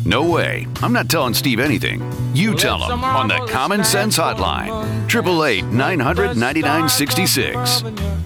No way. I'm not telling Steve anything. You tell him on the Common Sense Hotline. 888-900-9966.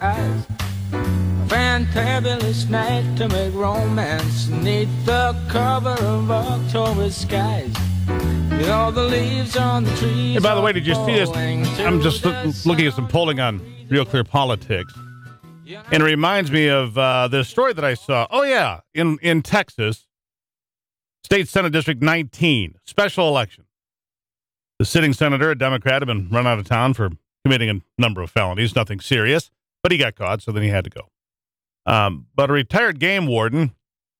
Fantabulous night to make romance neath the cover of October skies. With all the leaves on the trees. Hey, by the way, did you see this? I'm just looking at some polling on Real Clear Politics. And it reminds me of the story that I saw. Oh, yeah, in Texas, State Senate District 19, special election. The sitting senator, a Democrat, had been run out of town for committing a number of felonies, nothing serious, but he got caught, so then he had to go. But a retired game warden,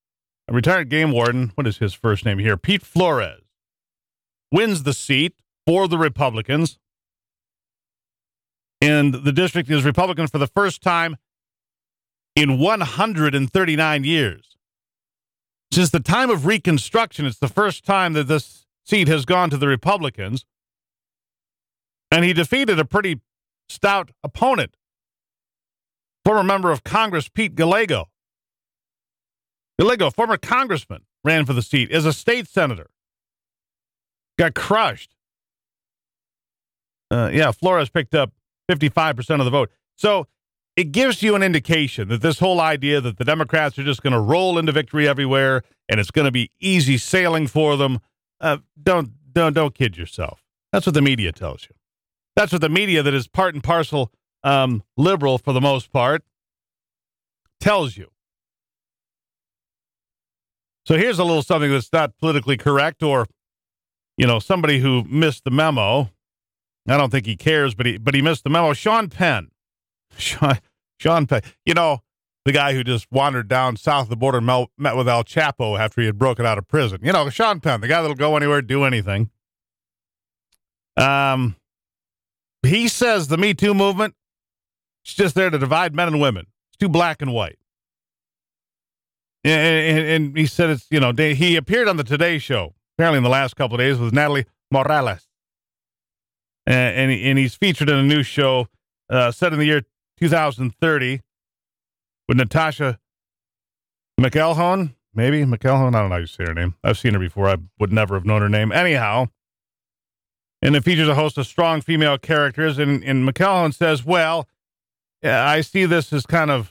what is his first name here? Pete Flores, wins the seat for the Republicans. And the district is Republican for the first time in 139 years. Since the time of Reconstruction, it's the first time that this seat has gone to the Republicans. And he defeated a pretty stout opponent, former member of Congress, Pete Gallego. Gallego, former congressman, ran for the seat as a state senator. Got crushed. Flores picked up 55% of the vote. So it gives you an indication that this whole idea that the Democrats are just going to roll into victory everywhere and it's going to be easy sailing for them, don't kid yourself. That's what the media tells you. That's what the media that is part and parcel liberal for the most part tells you. So here's a little something that's not politically correct or, somebody who missed the memo. I don't think he cares, but he missed the memo. Sean Penn. Sean Penn. The guy who just wandered down south of the border and met with Al Chapo after he had broken out of prison. Sean Penn, the guy that'll go anywhere, do anything. He says the Me Too movement is just there to divide men and women. It's too black and white. And he said it's, he appeared on the Today Show, apparently in the last couple of days, with Natalie Morales. And he's featured in a new show set in the year 2030 with Natasha McElhone. Maybe McElhone? I don't know how you say her name. I've seen her before. I would never have known her name. Anyhow. And it features a host of strong female characters. And McElhone says, well, I see this as kind of,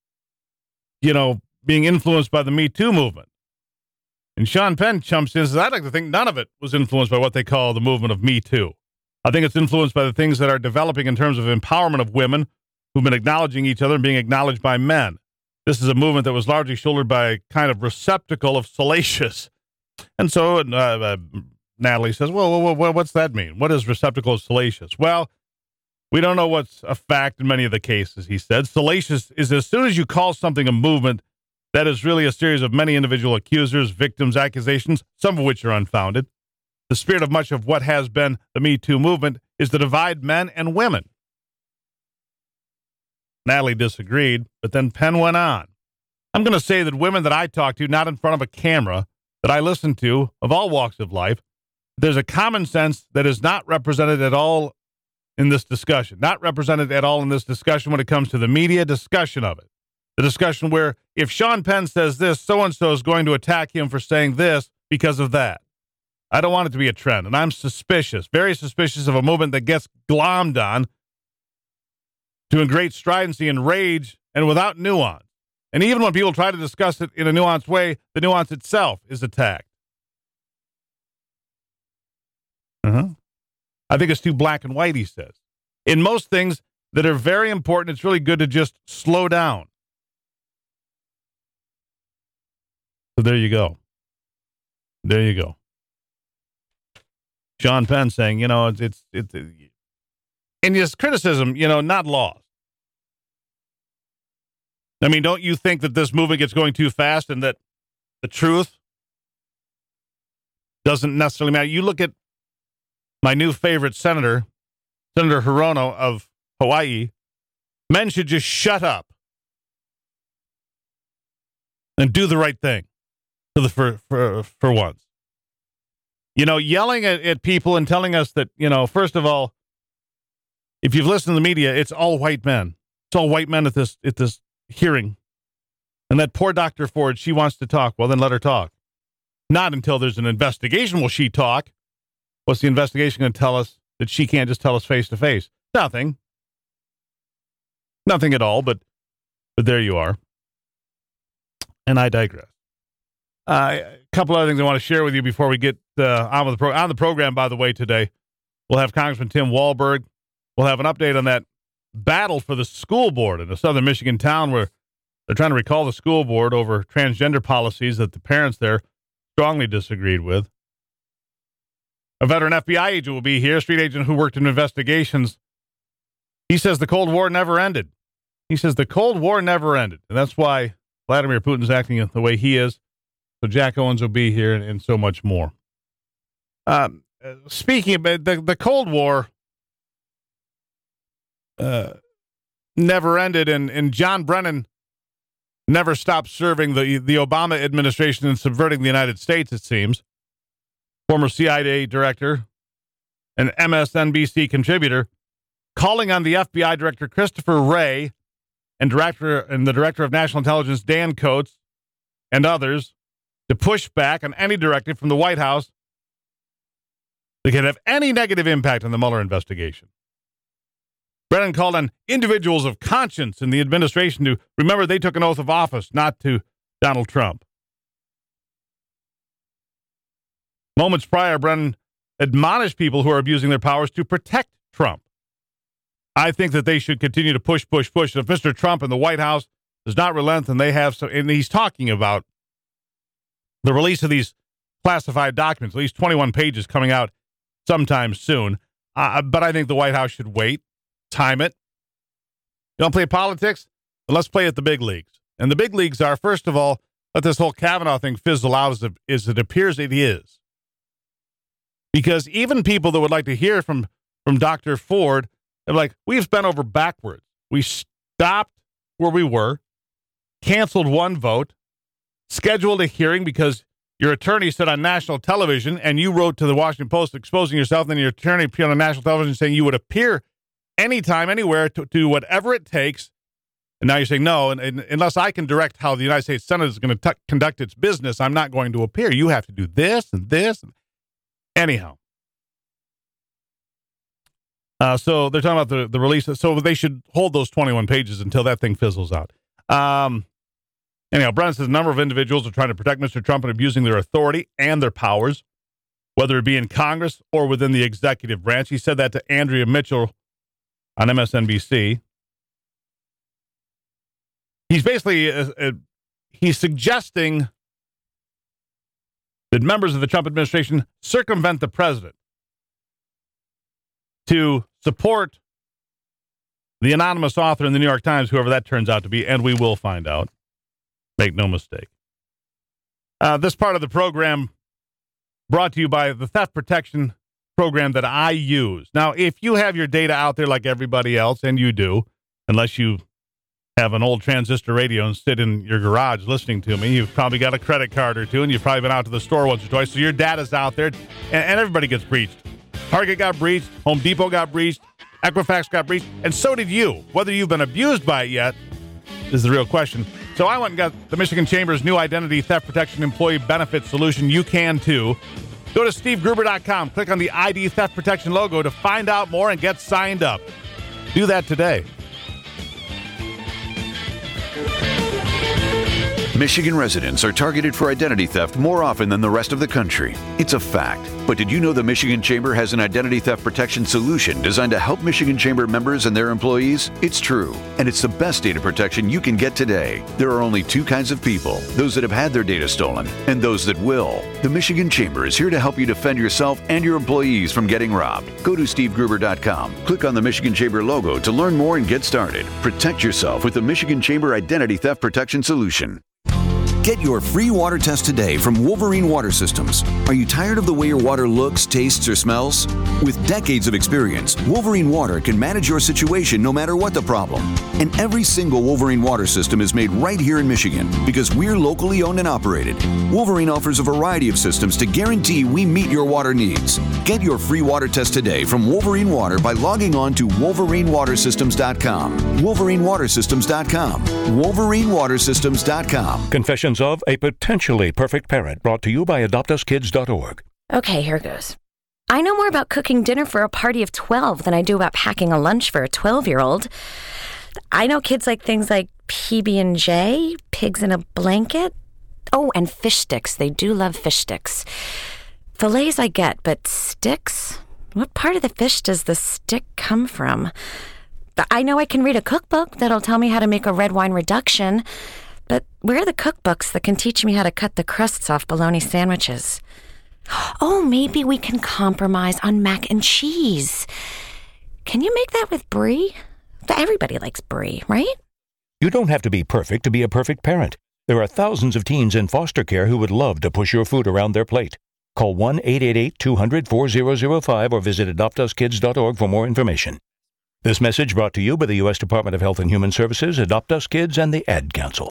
being influenced by the Me Too movement. And Sean Penn chumps in and says, I'd like to think none of it was influenced by what they call the movement of Me Too. I think it's influenced by the things that are developing in terms of empowerment of women who've been acknowledging each other and being acknowledged by men. This is a movement that was largely shouldered by a kind of receptacle of salacious. And so Natalie says, well, what's that mean? What is receptacle of salacious? Well, we don't know what's a fact in many of the cases, he said. Salacious is as soon as you call something a movement, that is really a series of many individual accusers, victims, accusations, some of which are unfounded. The spirit of much of what has been the Me Too movement is to divide men and women. Natalie disagreed, but then Penn went on. I'm going to say that women that I talk to, not in front of a camera, that I listen to, of all walks of life, there's a common sense that is not represented at all in this discussion. Not represented at all in this discussion when it comes to the media discussion of it. The discussion where if Sean Penn says this, so-and-so is going to attack him for saying this because of that. I don't want it to be a trend, and I'm suspicious, very suspicious of a movement that gets glommed on to a great stridency and rage and without nuance. And even when people try to discuss it in a nuanced way, the nuance itself is attacked. I think it's too black and white, he says. In most things that are very important, it's really good to just slow down. So there you go. There you go. Sean Penn saying, it's in his criticism, not lost. I mean, don't you think that this movement gets going too fast and that the truth doesn't necessarily matter? You look at my new favorite senator, Senator Hirono of Hawaii. Men should just shut up and do the right thing for once. Yelling at people and telling us that, first of all, if you've listened to the media, it's all white men. It's all white men at this hearing. And that poor Dr. Ford, she wants to talk. Well, then let her talk. Not until there's an investigation will she talk. What's the investigation going to tell us that she can't just tell us face to face? Nothing. Nothing at all, but there you are. And I digress. A couple other things I want to share with you before we get on with on the program, by the way, today. We'll have Congressman Tim Walberg. We'll have an update on that battle for the school board in a southern Michigan town where they're trying to recall the school board over transgender policies that the parents there strongly disagreed with. A veteran FBI agent will be here, a street agent who worked in investigations. He says the Cold War never ended. He says the Cold War never ended. And that's why Vladimir Putin's acting the way he is. So Jack Owens will be here and so much more. Speaking of the Cold War never ended, and John Brennan never stopped serving the Obama administration and subverting the United States, it seems. Former CIA director and MSNBC contributor calling on the FBI director Christopher Wray and the director of national intelligence Dan Coats and others to push back on any directive from the White House that could have any negative impact on the Mueller investigation. Brennan called on individuals of conscience in the administration to remember they took an oath of office, not to Donald Trump. Moments prior, Brennan admonished people who are abusing their powers to protect Trump. I think that they should continue to push. If Mr. Trump and the White House does not relent, and and he's talking about the release of these classified documents, at least 21 pages coming out sometime soon. But I think the White House should wait, time it. You don't play politics? Then let's play at the big leagues. And the big leagues are, first of all, let this whole Kavanaugh thing fizzle out as it appears it is. Because even people that would like to hear from Dr. Ford, they're like, we've bent over backwards. We stopped where we were, canceled one vote, scheduled a hearing because your attorney said on national television, and you wrote to the Washington Post exposing yourself, and then your attorney appeared on national television saying you would appear anytime, anywhere, to do whatever it takes. And now you're saying, no, and unless I can direct how the United States Senate is going to conduct its business, I'm not going to appear. You have to do this and this. Anyhow. So they're talking about the release. So they should hold those 21 pages until that thing fizzles out. Anyhow, Brennan says a number of individuals are trying to protect Mr. Trump and abusing their authority and their powers, whether it be in Congress or within the executive branch. He said that to Andrea Mitchell on MSNBC. He's basically he's suggesting that members of the Trump administration circumvent the president to support the anonymous author in the New York Times, whoever that turns out to be, and we will find out. Make no mistake. This part of the program brought to you by the theft protection program that I use. Now, if you have your data out there like everybody else, and you do, unless you have an old transistor radio and sit in your garage listening to me, you've probably got a credit card or two, and you've probably been out to the store once or twice, so your data's out there, and everybody gets breached. Target got breached, Home Depot got breached, Equifax got breached, and so did you. Whether you've been abused by it yet is the real question. So I went and got the Michigan Chamber's new identity theft protection employee benefit solution. You can too. Go to stevegruber.com, click on the ID theft protection logo to find out more and get signed up. Do that today. Michigan residents are targeted for identity theft more often than the rest of the country. It's a fact. But did you know the Michigan Chamber has an identity theft protection solution designed to help Michigan Chamber members and their employees? It's true, and it's the best data protection you can get today. There are only two kinds of people, those that have had their data stolen and those that will. The Michigan Chamber is here to help you defend yourself and your employees from getting robbed. Go to stevegruber.com, click on the Michigan Chamber logo to learn more and get started. Protect yourself with the Michigan Chamber Identity Theft Protection Solution. Get your free water test today from Wolverine Water Systems. Are you tired of the way your water looks, tastes, or smells? With decades of experience, Wolverine Water can manage your situation no matter what the problem. And every single Wolverine water system is made right here in Michigan because we're locally owned and operated. Wolverine offers a variety of systems to guarantee we meet your water needs. Get your free water test today from Wolverine Water by logging on to WolverineWaterSystems.com. WolverineWaterSystems.com. WolverineWaterSystems.com. Confessions portions of A Potentially Perfect Parent, brought to you by AdoptUsKids.org. Okay, here goes. I know more about cooking dinner for a party of 12 than I do about packing a lunch for a 12-year-old. I know kids like things like PB&J, pigs in a blanket. Oh, and fish sticks. They do love fish sticks. Fillets I get, but sticks? What part of the fish does the stick come from? I know I can read a cookbook that'll tell me how to make a red wine reduction, but where are the cookbooks that can teach me how to cut the crusts off bologna sandwiches? Oh, maybe we can compromise on mac and cheese. Can you make that with brie? Everybody likes brie, right? You don't have to be perfect to be a perfect parent. There are thousands of teens in foster care who would love to push your food around their plate. Call 1-888-200-4005 or visit AdoptUsKids.org for more information. This message brought to you by the U.S. Department of Health and Human Services, Adopt Us Kids, and the Ad Council.